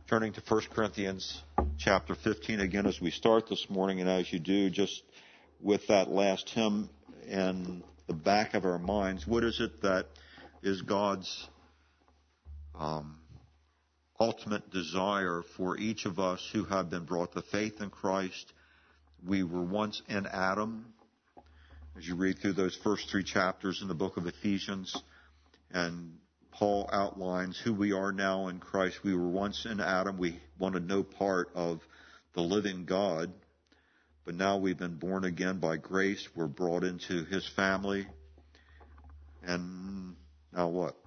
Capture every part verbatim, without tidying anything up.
turning to First Corinthians chapter fifteen again as we start this morning, and as you do, just with that last hymn in the back of our minds, what is it that is God's um, ultimate desire for each of us who have been brought to faith in Christ? We were once in Adam, as you read through those first three chapters in the book of Ephesians, and Paul outlines who we are now in Christ. We were once in Adam. We wanted no part of the living God. But now we've been born again by grace. We're brought into his family. And now what?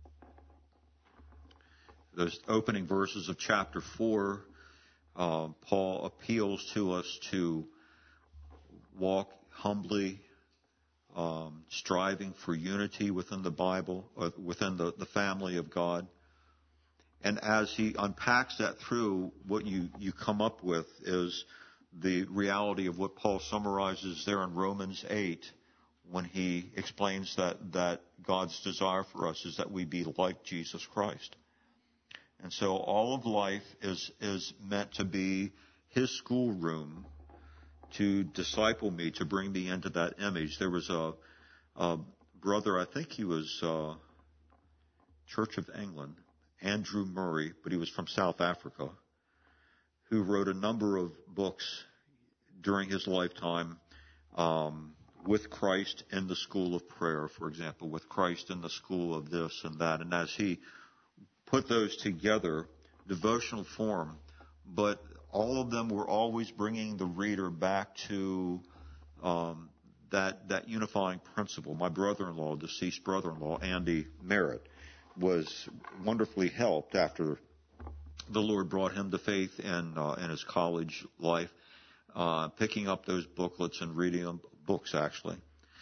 Those opening verses of chapter four, uh, Paul appeals to us to walk humbly, Um, striving for unity within the Bible, uh, within the, the family of God. And as he unpacks that through, what you, you come up with is the reality of what Paul summarizes there in Romans eight when he explains that, that God's desire for us is that we be like Jesus Christ. And so all of life is, is meant to be his schoolroom to disciple me, to bring me into that image. There was a, a brother, I think he was uh, Church of England, Andrew Murray, but he was from South Africa, who wrote a number of books during his lifetime um, with Christ in the school of prayer, for example, with Christ in the school of this and that. And as he put those together, devotional form, but all of them were always bringing the reader back to um, that that unifying principle. My brother-in-law, deceased brother-in-law, Andy Merritt, was wonderfully helped after the Lord brought him to faith in, uh, in his college life, uh, picking up those booklets and reading them, books actually.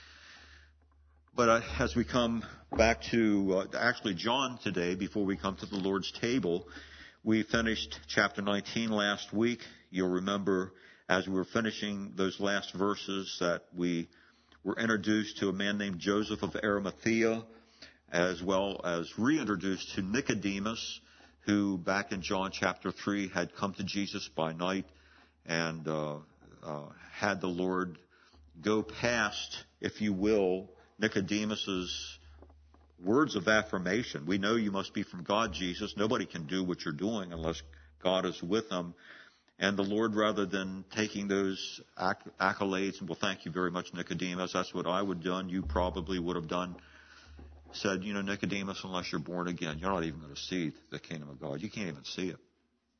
But uh, as we come back to uh, actually John today, before we come to the Lord's table, we finished chapter nineteen last week. You'll remember as we were finishing those last verses that we were introduced to a man named Joseph of Arimathea, as well as reintroduced to Nicodemus, who back in John chapter three had come to Jesus by night and uh, uh, had the Lord go past, if you will, Nicodemus's words of affirmation. We know you must be from God, Jesus. Nobody can do what you're doing unless God is with them. And the Lord, rather than taking those acc- accolades, and well, thank you very much, Nicodemus, that's what I would have done, you probably would have done, said, you know, Nicodemus, unless you're born again, you're not even going to see the kingdom of God. You can't even see it.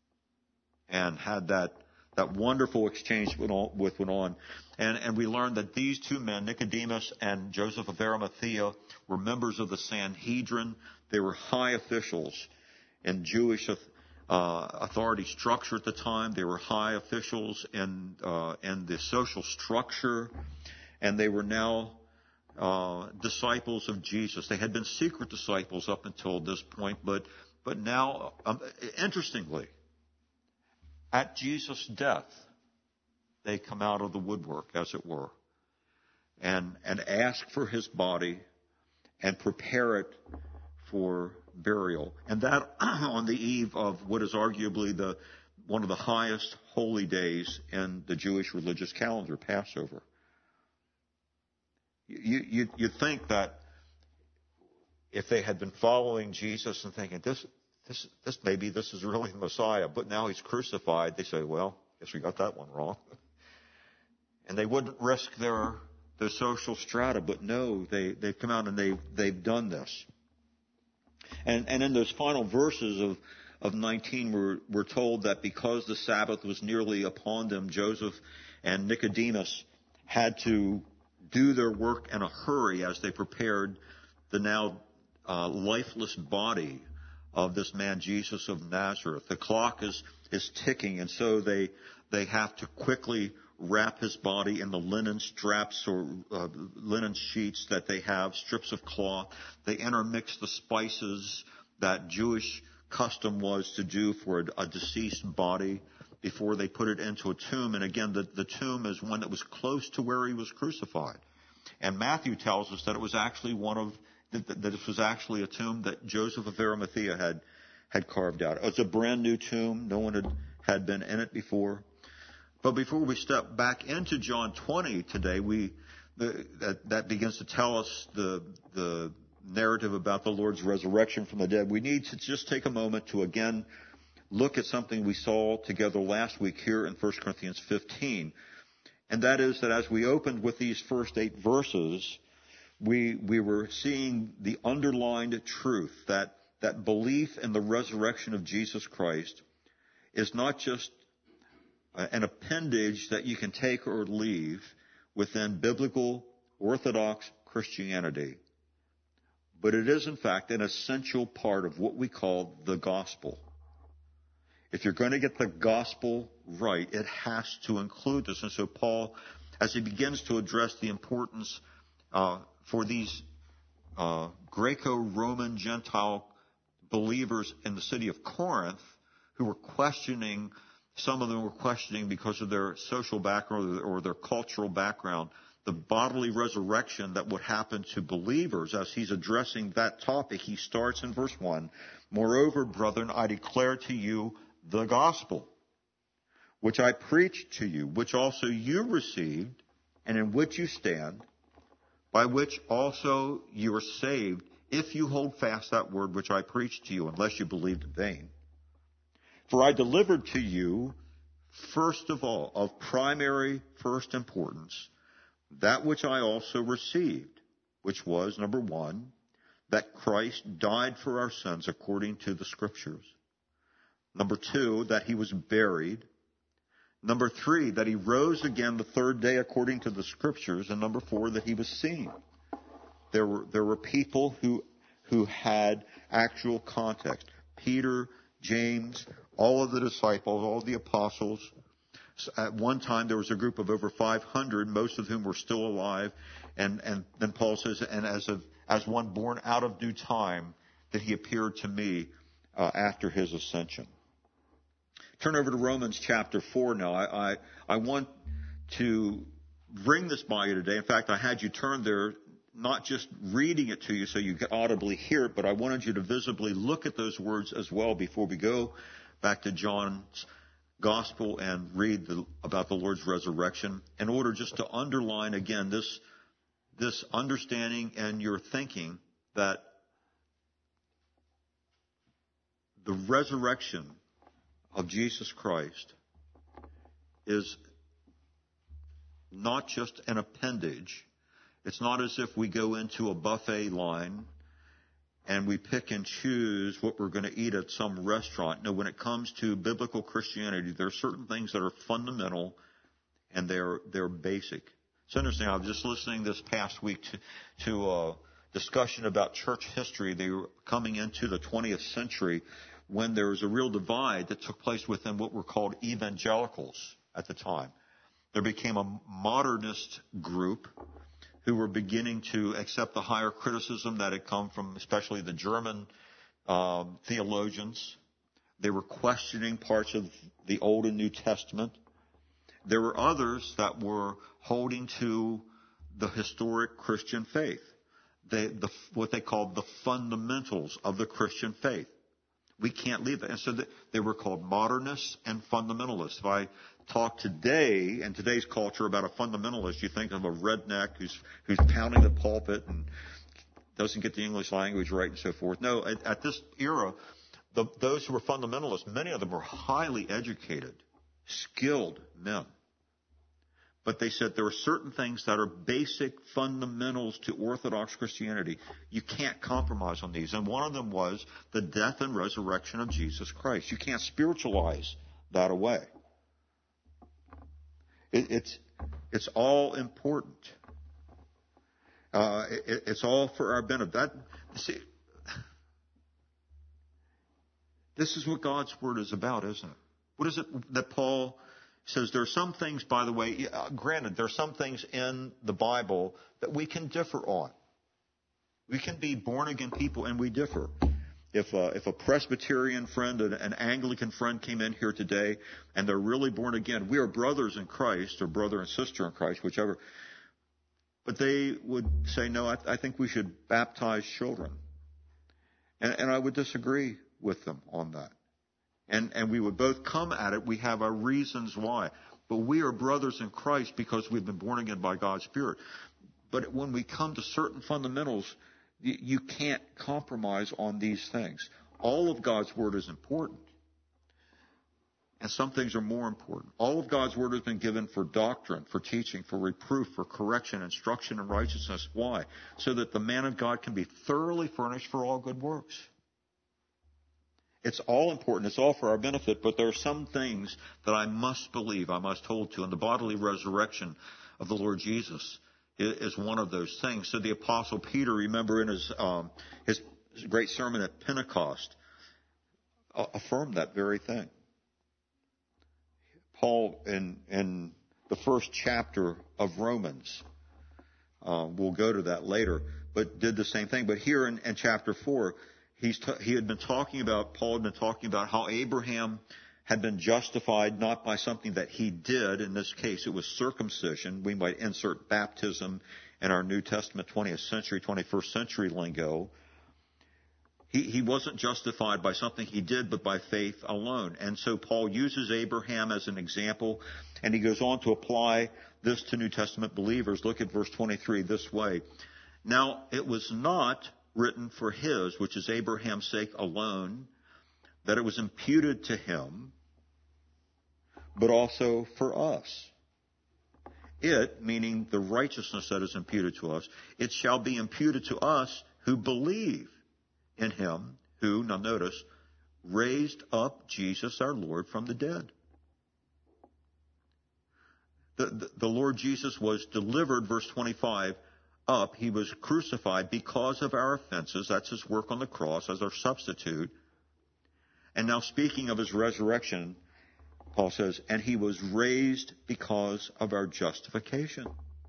And had that that wonderful exchange with what went on. And, and we learned that these two men, Nicodemus and Joseph of Arimathea, were members of the Sanhedrin. They were high officials in Jewish uh, authority structure at the time. They were high officials in, uh, in the social structure. And they were now uh, disciples of Jesus. They had been secret disciples up until this point, but, but now, um, interestingly, at Jesus' death, they come out of the woodwork, as it were, and, and ask for his body and prepare it for burial. And that on the eve of what is arguably the one of the highest holy days in the Jewish religious calendar, Passover. You, you, you'd think that if they had been following Jesus and thinking, this This, this maybe this is really the Messiah, but now he's crucified. They say, well, guess we got that one wrong. And they wouldn't risk their their social strata, but no, they they've come out and they they've done this. And and in those final verses of of nineteen, we're we're told that because the Sabbath was nearly upon them, Joseph and Nicodemus had to do their work in a hurry as they prepared the now uh, lifeless body of this man, Jesus of Nazareth. The clock is, is ticking, and so they, they have to quickly wrap his body in the linen straps or uh, linen sheets that they have, strips of cloth. They intermix the spices that Jewish custom was to do for a, a deceased body before they put it into a tomb. And again, the, the tomb is one that was close to where he was crucified. And Matthew tells us that it was actually one of that this was actually a tomb that Joseph of Arimathea had had carved out. It was a brand new tomb. No one had, had been in it before. But before we step back into John twenty today, we the, that, that begins to tell us the the narrative about the Lord's resurrection from the dead. We need to just take a moment to again look at something we saw together last week here in First Corinthians fifteen. And that is that as we opened with these first eight verses, we we were seeing the underlined truth that that belief in the resurrection of Jesus Christ is not just an appendage that you can take or leave within biblical Orthodox Christianity, but it is in fact an essential part of what we call the gospel. If you're going to get the gospel right, it has to include this. And so Paul, as he begins to address the importance uh, for these uh, Greco-Roman Gentile believers in the city of Corinth who were questioning, some of them were questioning because of their social background or their cultural background, the bodily resurrection that would happen to believers. As he's addressing that topic, he starts in verse one, "Moreover, brethren, I declare to you the gospel, which I preached to you, which also you received, and in which you stand, by which also you are saved, if you hold fast that word which I preached to you, unless you believed in vain. For I delivered to you, first of all, of primary first importance, that which I also received, which was, number one, that Christ died for our sins according to the Scriptures. Number two, that he was buried. Number three, that he rose again the third day according to the Scriptures. And number four, that he was seen." There were, there were people who, who had actual context. Peter, James, all of the disciples, all of the apostles. At one time, there was a group of over five hundred, most of whom were still alive. And, and then Paul says, "And as of, as one born out of due time, that he appeared to me uh, after his ascension." Turn over to Romans chapter four now. I, I, I want to bring this by you today. In fact, I had you turn there, not just reading it to you so you could audibly hear it, but I wanted you to visibly look at those words as well before we go back to John's gospel and read the, about the Lord's resurrection, in order just to underline again this, this understanding and your thinking that the resurrection of Jesus Christ is not just an appendage. It's not as if we go into a buffet line and we pick and choose what we're going to eat at some restaurant. No, when it comes to biblical Christianity, there are certain things that are fundamental and they're they're basic. It's interesting. I was just listening this past week to, to a discussion about church history. They were coming into the twentieth century when there was a real divide that took place within what were called evangelicals at the time. There became a modernist group who were beginning to accept the higher criticism that had come from especially the German um, theologians. They were questioning parts of the Old and New Testament. There were others that were holding to the historic Christian faith, they, the, what they called the fundamentals of the Christian faith. We can't leave that. And so they were called modernists and fundamentalists. If I talk today, in today's culture, about a fundamentalist, you think of a redneck who's who's pounding the pulpit and doesn't get the English language right and so forth. No, at, at this era, the, those who were fundamentalists, many of them were highly educated, skilled men. But they said there are certain things that are basic fundamentals to Orthodox Christianity. You can't compromise on these. And one of them was the death and resurrection of Jesus Christ. You can't spiritualize that away. It, it's, it's all important. Uh, it, it's all for our benefit. That, see, this is what God's Word is about, isn't it? What is it that Paul says? There are some things, by the way, uh, granted, there are some things in the Bible that we can differ on. We can be born-again people, and we differ. If, uh, if a Presbyterian friend and an Anglican friend came in here today, and they're really born again, we are brothers in Christ, or brother and sister in Christ, whichever. But they would say, no, I, th- I think we should baptize children. And, and I would disagree with them on that. And, and we would both come at it. We have our reasons why. But we are brothers in Christ because we've been born again by God's Spirit. But when we come to certain fundamentals, you, you can't compromise on these things. All of God's Word is important. And some things are more important. All of God's Word has been given for doctrine, for teaching, for reproof, for correction, instruction, and righteousness. Why? So that the man of God can be thoroughly furnished for all good works. It's all important. It's all for our benefit. But there are some things that I must believe, I must hold to. And the bodily resurrection of the Lord Jesus is one of those things. So the Apostle Peter, remember in his, um, his great sermon at Pentecost, affirmed that very thing. Paul, in, in the first chapter of Romans, uh, we'll go to that later, but did the same thing. But here in, in chapter four, he's t- he had been talking about, Paul had been talking about how Abraham had been justified not by something that he did. In this case, it was circumcision. We might insert baptism in our New Testament twentieth century, twenty-first century lingo. He, he wasn't justified by something he did, but by faith alone. And so Paul uses Abraham as an example, and he goes on to apply this to New Testament believers. Look at verse twenty-three this way. Now, it was not written for his, which is Abraham's sake alone, that it was imputed to him, but also for us. It, meaning the righteousness that is imputed to us, it shall be imputed to us who believe in him who, now notice, raised up Jesus our Lord from the dead. The, the, the Lord Jesus was delivered, verse twenty-five, up. He was crucified because of our offenses. That's his work on the cross as our substitute. And now speaking of his resurrection, Paul says, and he was raised because of our justification.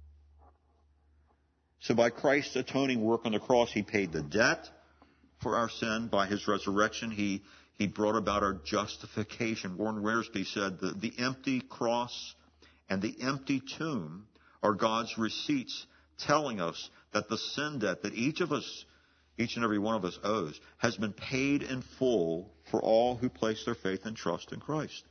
So by Christ's atoning work on the cross, he paid the debt for our sin. By his resurrection, he, he brought about our justification. Warren Wiersbe said the, the empty cross and the empty tomb are God's receipts telling us that the sin debt that each of us, each and every one of us owes, has been paid in full for all who place their faith and trust in Christ.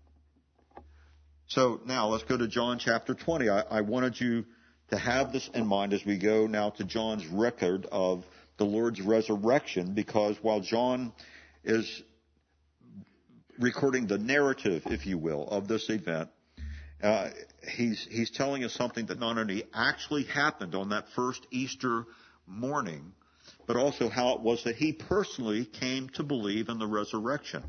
So now let's go to John chapter twenty. I, I wanted you to have this in mind as we go now to John's record of the Lord's resurrection, because while John is recording the narrative, if you will, of this event, uh, he's he's telling us something that not only actually happened on that first Easter morning, but also how it was that he personally came to believe in the resurrection.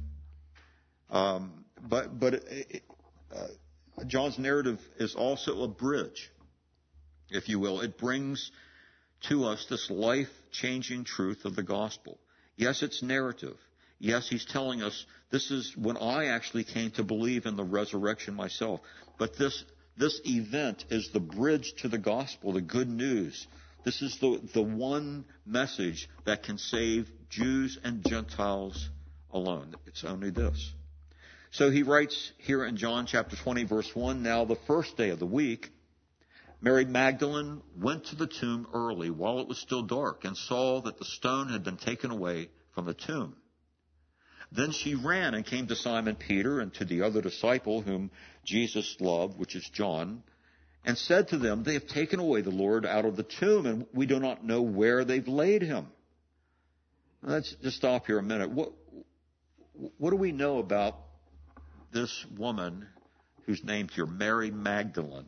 Um, but but it, uh, John's narrative is also a bridge, if you will. It brings to us this life-changing truth of the gospel. Yes, it's narrative. Yes, he's telling us this is when I actually came to believe in the resurrection myself. But this this event is the bridge to the gospel, the good news. This is the, the one message that can save Jews and Gentiles alone. It's only this. So he writes here in John chapter twenty, verse one, now the first day of the week, Mary Magdalene went to the tomb early while it was still dark and saw that the stone had been taken away from the tomb. Then she ran and came to Simon Peter and to the other disciple whom Jesus loved, which is John, and said to them, they have taken away the Lord out of the tomb, and we do not know where they've laid him. Let's just stop here a minute. What, what do we know about this woman who's named here Mary Magdalene?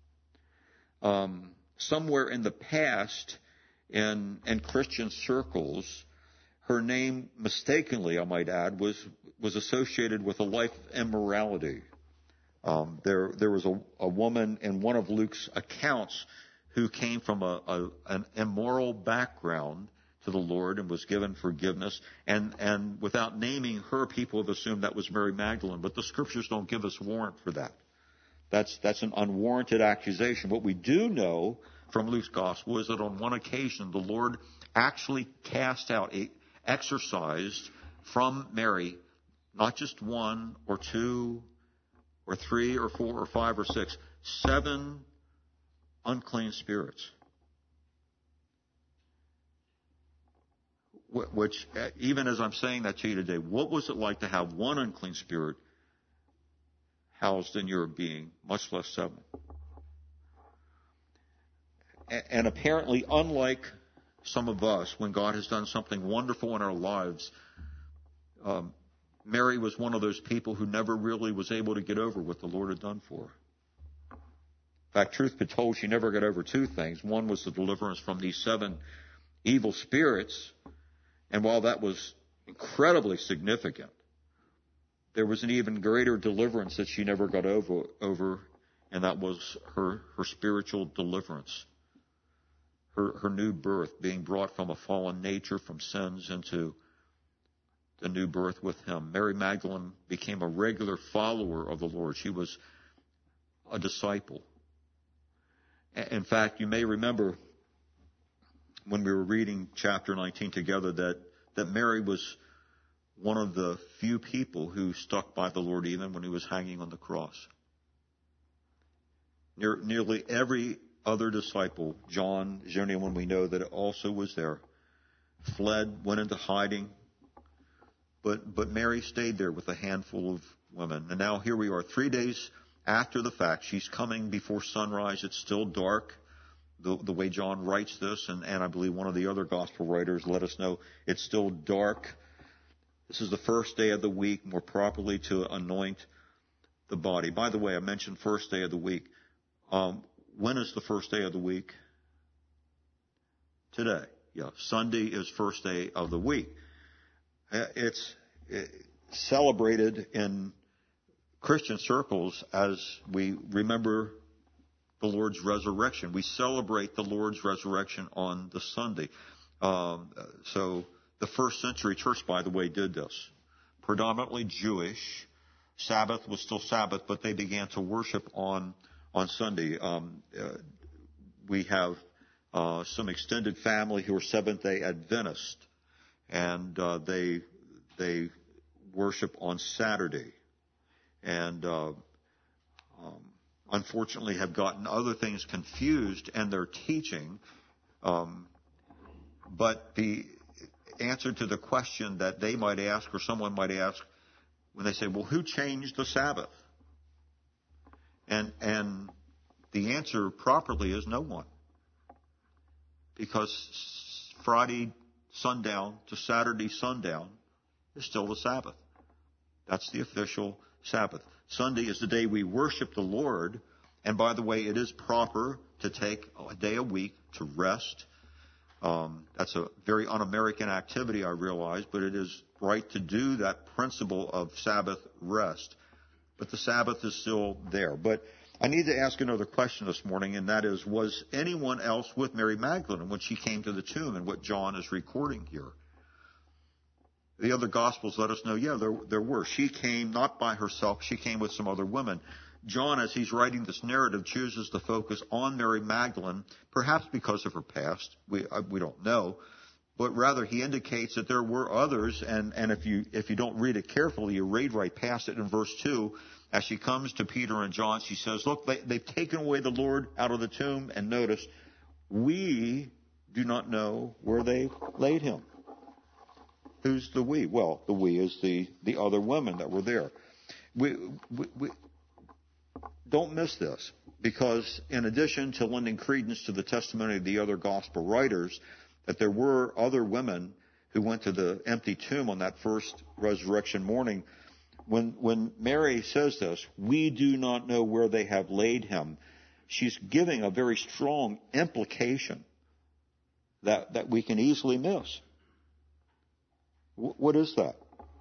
Um, somewhere in the past, in, in Christian circles, her name, mistakenly, I might add, was was associated with a life of immorality. Um, there there was a, a woman in one of Luke's accounts who came from a, a, an immoral background to the Lord and was given forgiveness. And, and without naming her, people have assumed that was Mary Magdalene. But the Scriptures don't give us warrant for that. That's, that's an unwarranted accusation. What we do know from Luke's Gospel is that on one occasion, the Lord actually cast out, exorcised from Mary, not just one or two or three or four or five or six, seven unclean spirits. which, even as I'm saying that to you today, what was it like to have one unclean spirit housed in your being, much less seven? And apparently, unlike some of us, when God has done something wonderful in our lives, um, Mary was one of those people who never really was able to get over what the Lord had done for her. In fact, truth be told, she never got over two things. One was the deliverance from these seven evil spirits, and while that was incredibly significant, there was an even greater deliverance that she never got over, over and that was her, her spiritual deliverance. Her, her new birth, being brought from a fallen nature, from sins, into the new birth with him. Mary Magdalene became a regular follower of the Lord. She was a disciple. In fact, you may remember when we were reading chapter nineteen together that, that Mary was one of the few people who stuck by the Lord even when he was hanging on the cross. Near, nearly every other disciple, John is the only one we know that also was there, fled, went into hiding, but but Mary stayed there with a handful of women. And now here we are, three days after the fact. She's coming before sunrise. It's still dark, the, the way John writes this, and, and I believe one of the other gospel writers let us know it's still dark. This is the first day of the week, more properly to anoint the body. By the way, I mentioned first day of the week. Um, when is the first day of the week? Today. Yeah, Sunday is first day of the week. It's celebrated in Christian circles as we remember the Lord's resurrection. We celebrate the Lord's resurrection on the Sunday. Um, so the first century church, by the way, did this. Predominantly Jewish. Sabbath was still Sabbath, but they began to worship on on Sunday. Um, uh, we have uh, some extended family who are Seventh-day Adventists, and uh, they they worship on Saturday, and uh, um, unfortunately have gotten other things confused in their teaching. Um, but the answer to the question that they might ask, or someone might ask, when they say, "Well, who changed the Sabbath?" And and the answer properly is no one, because Friday sundown to Saturday sundown is still the Sabbath. That's the official Sabbath. Sunday is the day we worship the Lord. And by the way, it is proper to take a day a week to rest. Um, that's a very un-American activity, I realize, but it is right to do that principle of Sabbath rest. But the Sabbath is still there. But I need to ask another question this morning, and that is, was anyone else with Mary Magdalene when she came to the tomb, and what John is recording here? The other Gospels let us know, yeah, there, there were. She came not by herself. She came with some other women. John, as he's writing this narrative, chooses to focus on Mary Magdalene, perhaps because of her past. We, uh, we don't know. But rather, he indicates that there were others, and, and if you if you don't read it carefully, you read right past it in verse two. As she comes to Peter and John, she says, look, they, they've taken away the Lord out of the tomb, and notice, we do not know where they laid him. Who's the we? Well, the we is the, the other women that were there. We, we, we don't miss this, because in addition to lending credence to the testimony of the other gospel writers, that there were other women who went to the empty tomb on that first resurrection morning. When, when Mary says this, we do not know where they have laid him, she's giving a very strong implication that, that we can easily miss. W- what is that?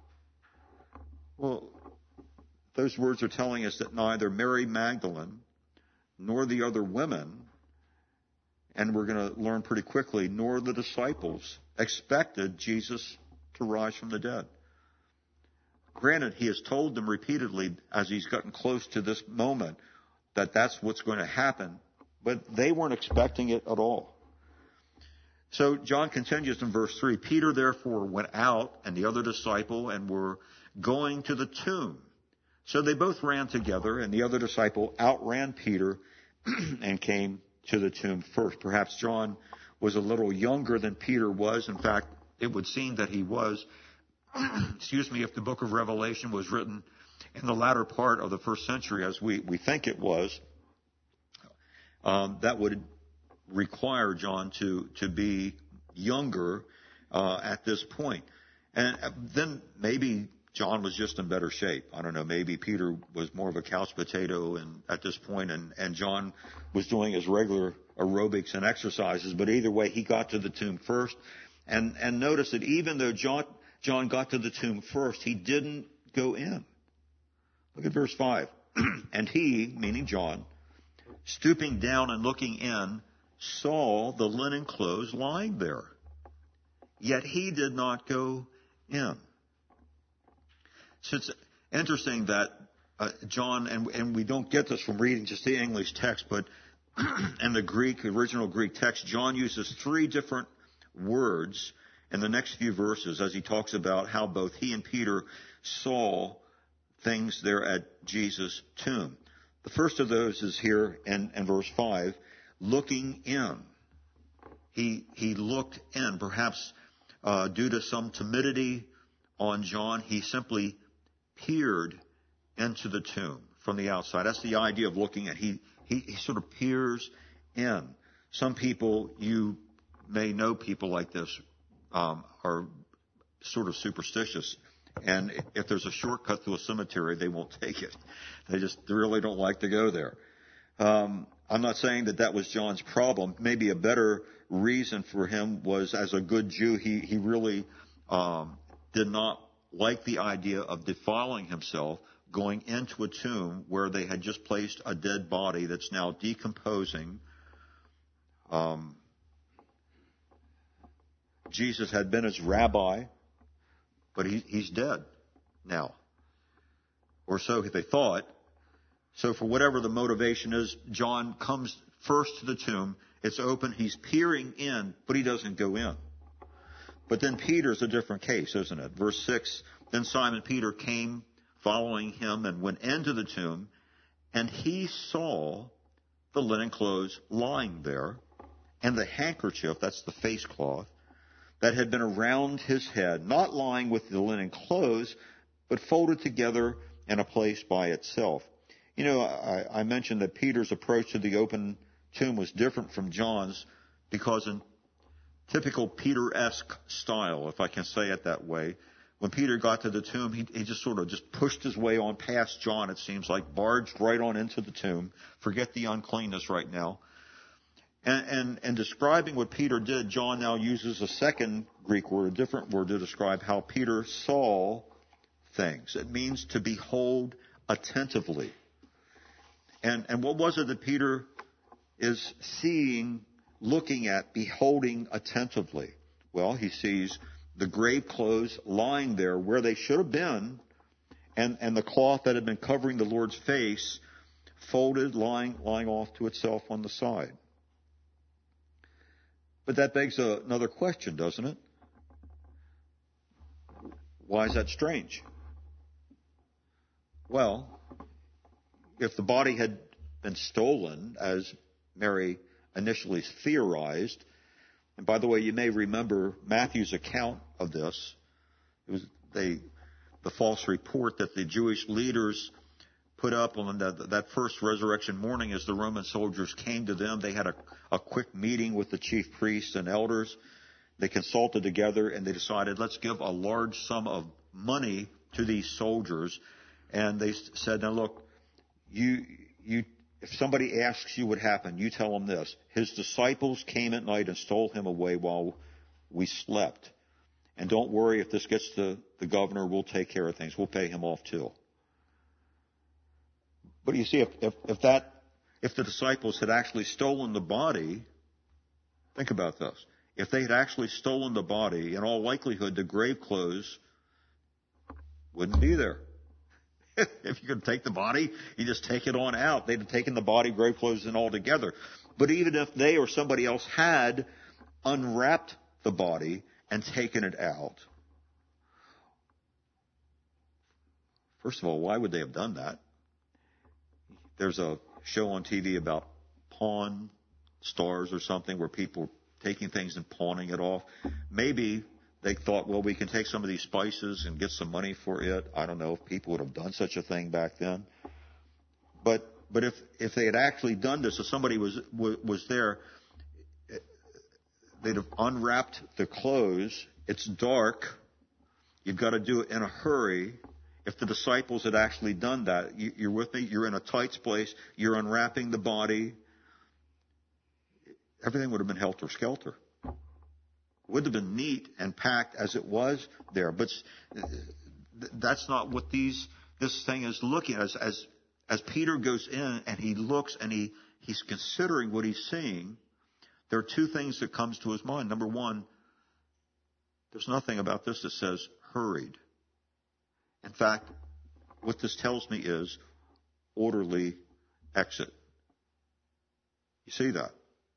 Well, those words are telling us that neither Mary Magdalene nor the other women, and we're going to learn pretty quickly, nor the disciples expected Jesus to rise from the dead. Granted, he has told them repeatedly as he's gotten close to this moment that that's what's going to happen, but they weren't expecting it at all. So John continues in verse three, Peter therefore went out and the other disciple and were going to the tomb. So they both ran together, and the other disciple outran Peter and came to the tomb first. Perhaps John was a little younger than Peter was. In fact, it would seem that he was, excuse me, if the book of Revelation was written in the latter part of the first century, as we, we think it was, um, that would require John to, to be younger uh, at this point. And then maybe John was just in better shape. I don't know, maybe Peter was more of a couch potato and at this point, and, and John was doing his regular aerobics and exercises. But either way, he got to the tomb first. And, and notice that even though John, John got to the tomb first, he didn't go in. Look at verse five. And he, meaning John, stooping down and looking in, saw the linen clothes lying there. Yet he did not go in. So it's interesting that uh, John, and, and we don't get this from reading just the English text, but in the Greek, original Greek text, John uses three different words in the next few verses as he talks about how both he and Peter saw things there at Jesus' tomb. The first of those is here in, in verse five, looking in. He, he looked in, perhaps uh, due to some timidity on John, he simply peered into the tomb from the outside. That's the idea of looking at. He, he, he sort of peers in. Some people, you may know people like this, um, are sort of superstitious. And if there's a shortcut to a cemetery, they won't take it. They just they really don't like to go there. Um, I'm not saying that that was John's problem. Maybe a better reason for him was, as a good Jew, he, he really um, did not like the idea of defiling himself going into a tomb where they had just placed a dead body that's now decomposing. Um, Jesus had been his rabbi, but he, he's dead now. Or so they thought. So for whatever the motivation is, John comes first to the tomb. It's open. He's peering in, but he doesn't go in. But then Peter's a different case, isn't it? Verse six, then Simon Peter came following him and went into the tomb, and he saw the linen clothes lying there, and the handkerchief, that's the face cloth, that had been around his head, not lying with the linen clothes, but folded together in a place by itself. You know, I, I mentioned that Peter's approach to the open tomb was different from John's because in typical Peter-esque style, if I can say it that way, when Peter got to the tomb, he, he just sort of just pushed his way on past John, it seems like, barged right on into the tomb. Forget the uncleanness right now. And, and, and describing what Peter did, John now uses a second Greek word, a different word to describe how Peter saw things. It means to behold attentively. And, and what was it that Peter is seeing, looking at, beholding attentively? Well, he sees the grave clothes lying there where they should have been, and, and the cloth that had been covering the Lord's face folded, lying, lying off to itself on the side. But that begs a, another question, doesn't it? Why is that strange? Well, if the body had been stolen, as Mary initially theorized, and by the way, you may remember Matthew's account of this. It was they, the false report that the Jewish leaders put up on the, that first resurrection morning as the Roman soldiers came to them. They had a, a quick meeting with the chief priests and elders. They consulted together and they decided, let's give a large sum of money to these soldiers. And they said, now look, you, you, if somebody asks you what happened, you tell them this. His disciples came at night and stole him away while we slept. And don't worry, if this gets to the governor, we'll take care of things. We'll pay him off too. But you see, if, if, if that, if the disciples had actually stolen the body, think about this. If they had actually stolen the body, in all likelihood, the grave clothes wouldn't be there. If you could take the body, you just take it on out. They'd have taken the body, grave clothes, and all together. But even if they or somebody else had unwrapped the body and taken it out, first of all, why would they have done that? There's a show on T V about Pawn Stars or something where people are taking things and pawning it off. Maybe they thought, well, we can take some of these spices and get some money for it. I don't know if people would have done such a thing back then. But but if if they had actually done this, if somebody was was there, they'd have unwrapped the clothes. It's dark. You've got to do it in a hurry. If the disciples had actually done that, you, you're with me? You're in a tight place. You're unwrapping the body. Everything would have been helter-skelter. It would have been neat and packed as it was there. But that's not what these this thing is looking at. As, as, as Peter goes in and he looks and he, he's considering what he's seeing, there are two things that comes to his mind. Number one, there's nothing about this that says hurried. In fact, what this tells me is orderly exit. You see that?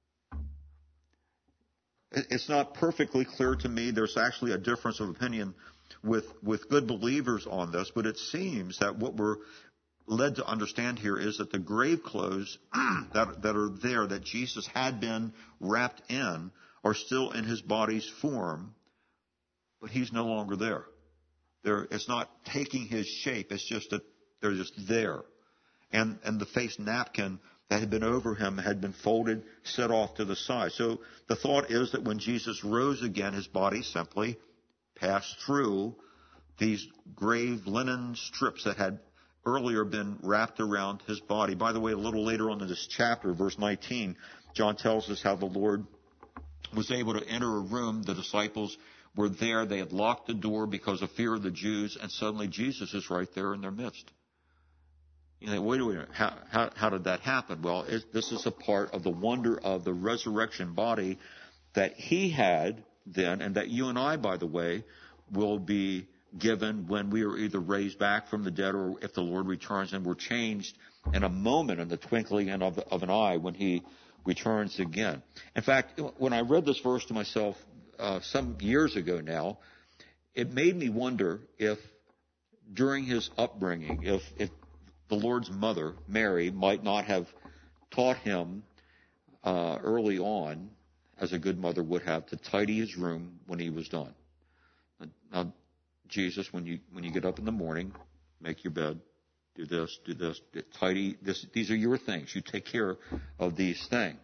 It's not perfectly clear to me. There's actually a difference of opinion with, with good believers on this, but it seems that what we're led to understand here is that the grave clothes that, that are there, that Jesus had been wrapped in, are still in his body's form, but he's no longer there. They're, it's not taking his shape. It's just that they're just there. And, and the face napkin that had been over him had been folded, set off to the side. So the thought is that when Jesus rose again, his body simply passed through these grave linen strips that had earlier been wrapped around his body. By the way, a little later on in this chapter, verse nineteen, John tells us how the Lord was able to enter a room. The disciples were there. They had locked the door because of fear of the Jews, and suddenly Jesus is right there in their midst. You know, wait a minute, how, how, how did that happen? Well, it, this is a part of the wonder of the resurrection body that he had then, and that you and I, by the way, will be given when we are either raised back from the dead or if the Lord returns, and we're changed in a moment, in the twinkling of, of an eye, when he returns again. In fact, when I read this verse to myself uh, some years ago now, it made me wonder if during his upbringing, if, if the Lord's mother, Mary, might not have taught him uh, early on, as a good mother would have, to tidy his room when he was done. Now, Jesus, when you when you get up in the morning, make your bed, do this, do this, tidy this. These are your things. You take care of these things.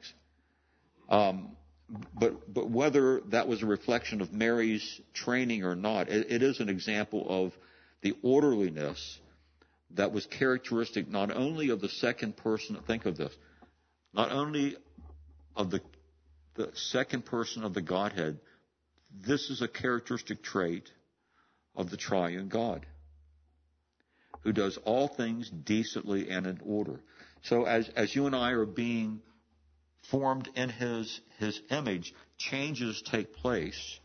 Um, but but whether that was a reflection of Mary's training or not, it, it is an example of the orderliness that was characteristic not only of the second person. Think of this, not only of the the second person of the Godhead. This is a characteristic trait of the triune God, who does all things decently and in order. So as, as you and I are being formed in his, his image, changes take place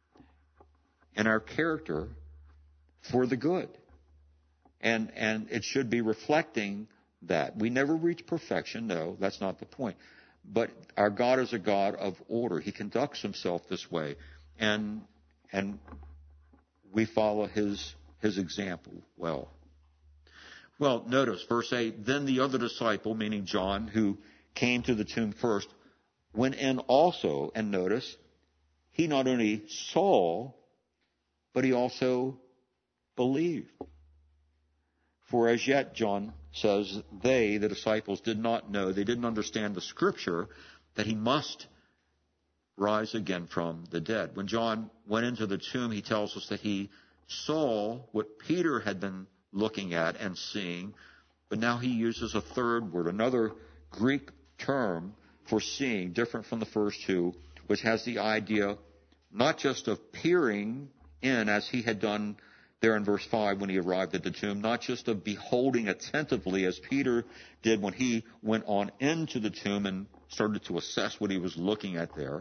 in our character for the good. And, and it should be reflecting that. We never reach perfection. No, that's not the point. But our God is a God of order. He conducts himself this way. And, and we follow his, his example well. Well, notice verse eight, then the other disciple, meaning John, who came to the tomb first, went in also, and notice, he not only saw, but he also believed. For as yet, John says, they, the disciples, did not know, they didn't understand the scripture that he must rise again from the dead. When John went into the tomb, he tells us that he saw what Peter had been looking at and seeing, but now he uses a third word, another Greek term for seeing, different from the first two, which has the idea not just of peering in as he had done there in verse five when he arrived at the tomb, not just of beholding attentively as Peter did when he went on into the tomb and started to assess what he was looking at there,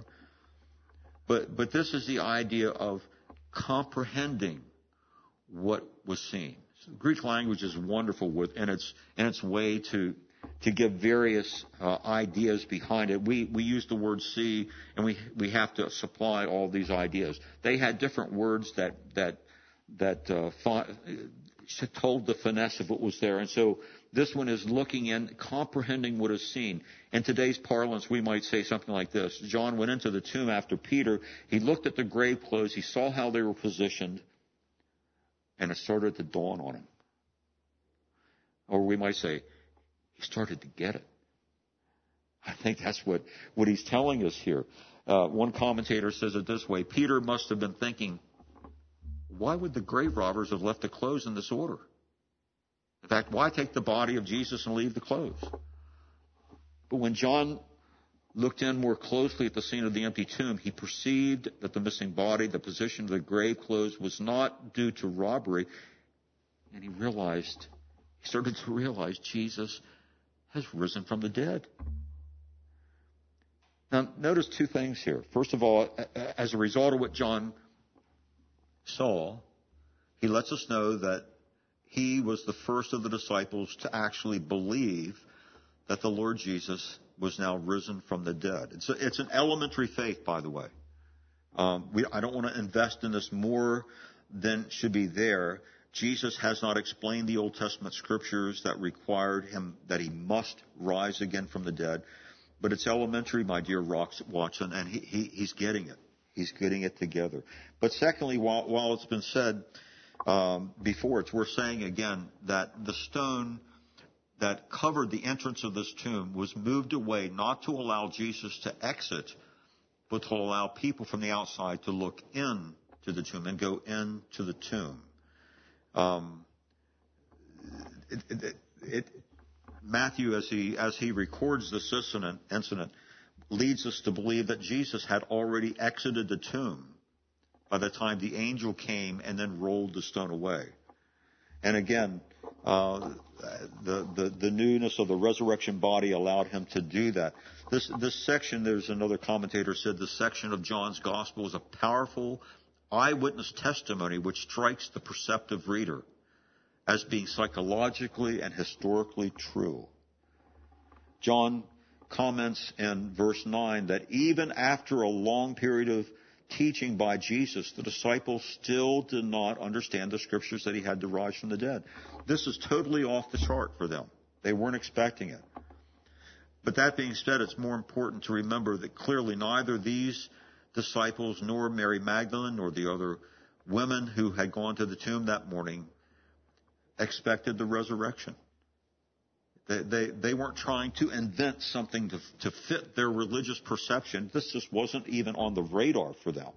But but this is the idea of comprehending what was seen. So Greek language is wonderful with in its in its way to to give various uh, ideas behind it. We we use the word see, and we we have to supply all these ideas. They had different words that that that uh, told the finesse of what was there. And so this one is looking in, comprehending what is seen. In today's parlance, we might say something like this. John went into the tomb after Peter. He looked at the grave clothes. He saw how they were positioned. And it started to dawn on him. Or we might say, he started to get it. I think that's what, what he's telling us here. Uh, one commentator says it this way. Peter must have been thinking, why would the grave robbers have left the clothes in this order? In fact, why take the body of Jesus and leave the clothes? But when John looked in more closely at the scene of the empty tomb, he perceived that the missing body, the position of the grave clothes, was not due to robbery. And he realized, he started to realize Jesus has risen from the dead. Now, notice two things here. First of all, as a result of what John saw, he lets us know that he was the first of the disciples to actually believe that the Lord Jesus was now risen from the dead. It's, a, it's an elementary faith, by the way. Um, we, I don't want to invest in this more than should be there. Jesus has not explained the Old Testament scriptures that required him, that he must rise again from the dead. But it's elementary, my dear Watson, and he, he, he's getting it. He's getting it together. But secondly, while, while it's been said um, before, it's worth saying again that the stone that covered the entrance of this tomb was moved away not to allow Jesus to exit, but to allow people from the outside to look in to the tomb and go into the tomb. Um, it, it, it, Matthew, as he as he records this incident, incident, leads us to believe that Jesus had already exited the tomb by the time the angel came and then rolled the stone away. And again, uh, the, the the newness of the resurrection body allowed him to do that. This this section, there's another commentator said, this section of John's gospel is a powerful eyewitness testimony which strikes the perceptive reader as being psychologically and historically true. John comments in verse nine that even after a long period of teaching by Jesus, the disciples still did not understand the scriptures that he had to rise from the dead. This is totally off the chart for them. They weren't expecting it. But that being said, it's more important to remember that clearly neither these disciples nor Mary Magdalene nor the other women who had gone to the tomb that morning expected the resurrection. They, they, they weren't trying to invent something to, to fit their religious perception. This just wasn't even on the radar for them.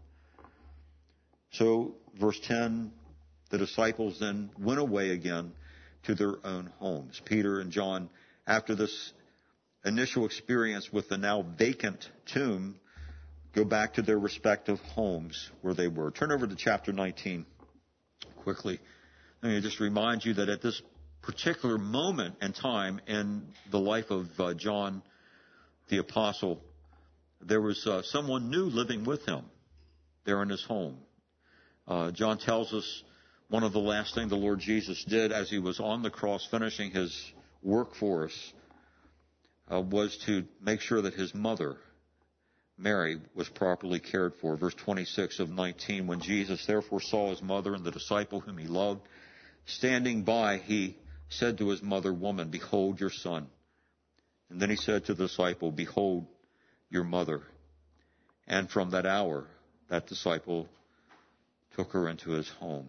So, verse ten, the disciples then went away again to their own homes. Peter and John, after this initial experience with the now vacant tomb, go back to their respective homes where they were. Turn over to chapter nineteen quickly. Let me just remind you that at this particular moment in time in the life of uh, John the Apostle, there was uh, someone new living with him there in his home. Uh, John tells us one of the last things the Lord Jesus did as he was on the cross finishing his work for us uh, was to make sure that his mother, Mary, was properly cared for. Verse twenty-six of nineteen, when Jesus therefore saw his mother and the disciple whom he loved standing by, he said to his mother, "Woman, behold your son." And then he said to the disciple, "Behold your mother." And from that hour, that disciple took her into his home.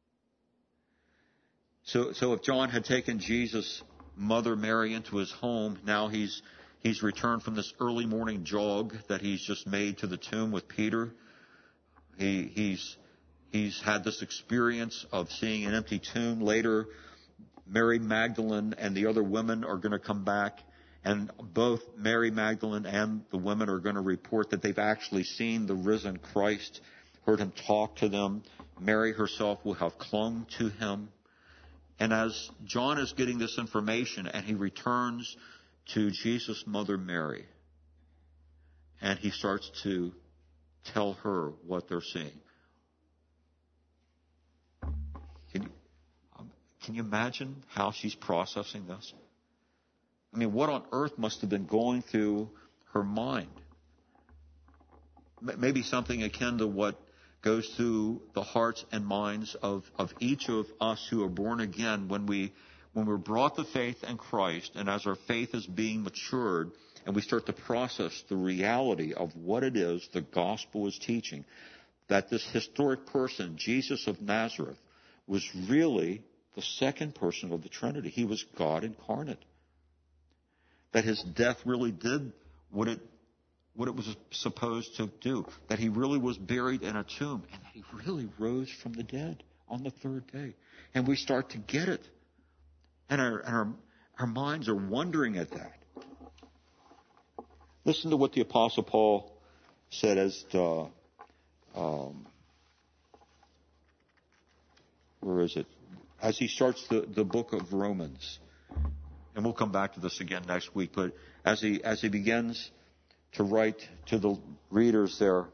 So, so if John had taken Jesus' mother Mary into his home, now he's he's returned from this early morning jog that he's just made to the tomb with Peter. He he's he's had this experience of seeing an empty tomb. Later, Mary Magdalene and the other women are going to come back, and both Mary Magdalene and the women are going to report that they've actually seen the risen Christ, heard him talk to them. Mary herself will have clung to him. And as John is getting this information and he returns to Jesus' mother Mary, and he starts to tell her what they're seeing. Can you, um, can you imagine how she's processing this? I mean, what on earth must have been going through her mind? Maybe something akin to what goes through the hearts and minds of, of each of us who are born again when we when we're brought to faith in Christ, and as our faith is being matured, and we start to process the reality of what it is the gospel is teaching, that this historic person, Jesus of Nazareth, was really the second person of the Trinity. He was God incarnate. That his death really did what it what it was supposed to do. That he really was buried in a tomb, and that he really rose from the dead on the third day. And we start to get it. And our and our, our minds are wondering at that. Listen to what the Apostle Paul said as to, um, where is it? As he starts the, the book of Romans. And we'll come back to this again next week. But as he as he begins to write to the readers there,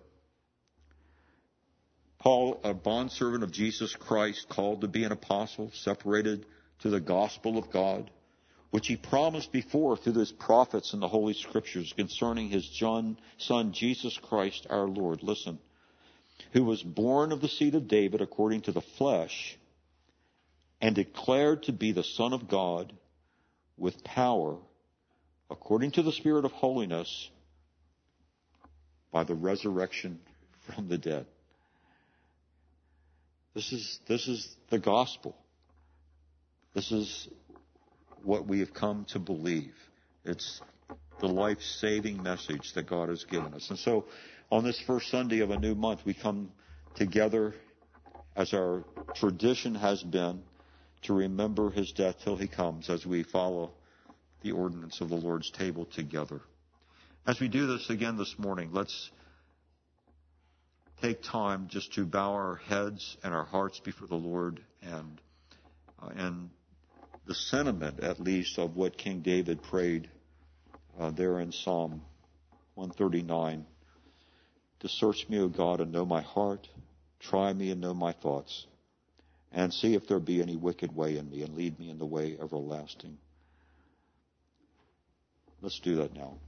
Paul, a bondservant of Jesus Christ, called to be an apostle, separated to the gospel of God, which he promised before through his prophets in the Holy Scriptures concerning his John, son Jesus Christ our Lord. Listen, who was born of the seed of David according to the flesh, and declared to be the Son of God with power, according to the Spirit of holiness, by the resurrection from the dead. This is, this is the gospel. This is what we have come to believe. It's the life-saving message that God has given us. And so on this first Sunday of a new month, we come together as our tradition has been to remember his death till he comes, as we follow the ordinance of the Lord's table together. As we do this again this morning, let's take time just to bow our heads and our hearts before the Lord, and uh, and the sentiment, at least, of what King David prayed uh, there in Psalm one thirty-nine. To search me, O God, and know my heart. Try me and know my thoughts. And see if there be any wicked way in me, and lead me in the way everlasting. Let's do that now.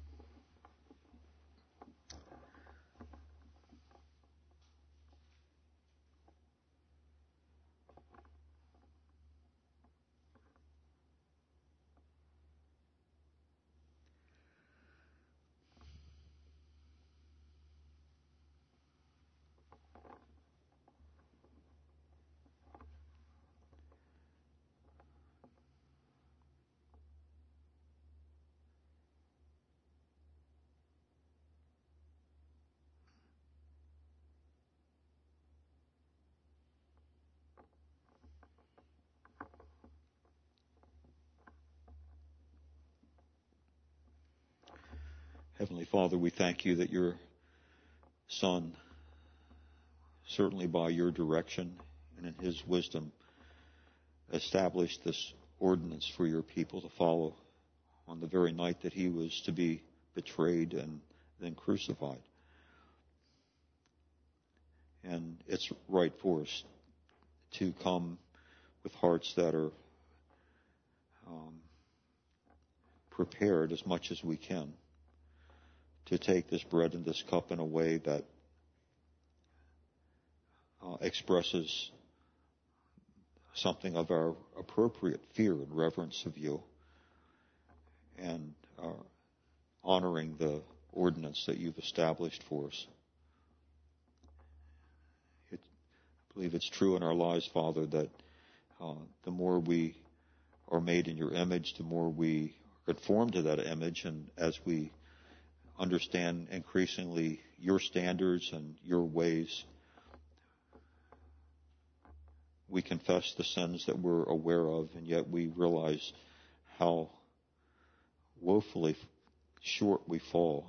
Heavenly Father, we thank you that your Son, certainly by your direction and in his wisdom, established this ordinance for your people to follow on the very night that he was to be betrayed and then crucified. And it's right for us to come with hearts that are um, prepared as much as we can to take this bread and this cup in a way that uh, expresses something of our appropriate fear and reverence of you, and uh, honoring the ordinance that you've established for us. It, I believe it's true in our lives, Father, that uh, the more we are made in your image, the more we are conformed to that image, and as we understand increasingly your standards and your ways, we confess the sins that we're aware of, and yet we realize how woefully short we fall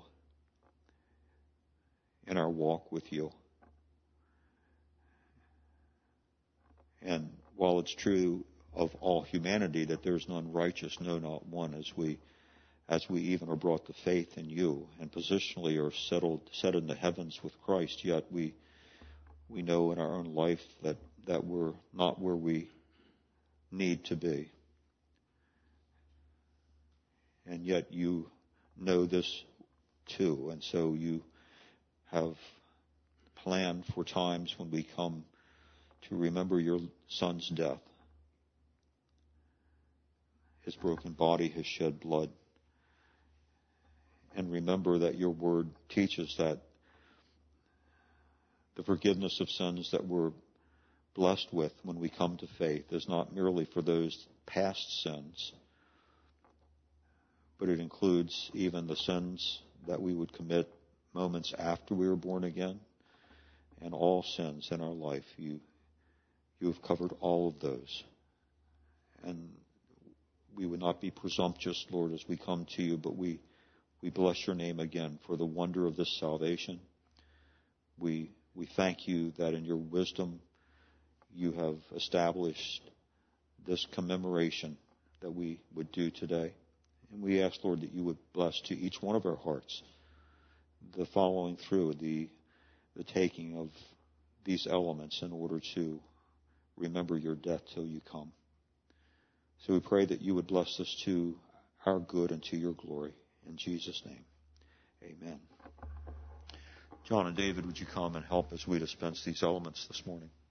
in our walk with you. And while it's true of all humanity that there's none righteous, no, not one, as we as we even are brought to faith in you and positionally are settled set in the heavens with Christ, yet we we know in our own life that, that we're not where we need to be. And yet you know this too, and so you have plan for times when we come to remember your Son's death, his broken body, his shed blood, and remember that your word teaches that the forgiveness of sins that we're blessed with when we come to faith is not merely for those past sins, but it includes even the sins that we would commit moments after we were born again, and all sins in our life. You, you have covered all of those. And we would not be presumptuous, Lord, as we come to you, but we, we bless your name again for the wonder of this salvation. We, we thank you that in your wisdom you have established this commemoration that we would do today. And we ask, Lord, that you would bless to each one of our hearts the following through, the, the taking of these elements in order to remember your death till you come. So we pray that you would bless this to our good and to your glory. In Jesus' name, amen. John and David, would you come and help as we dispense these elements this morning?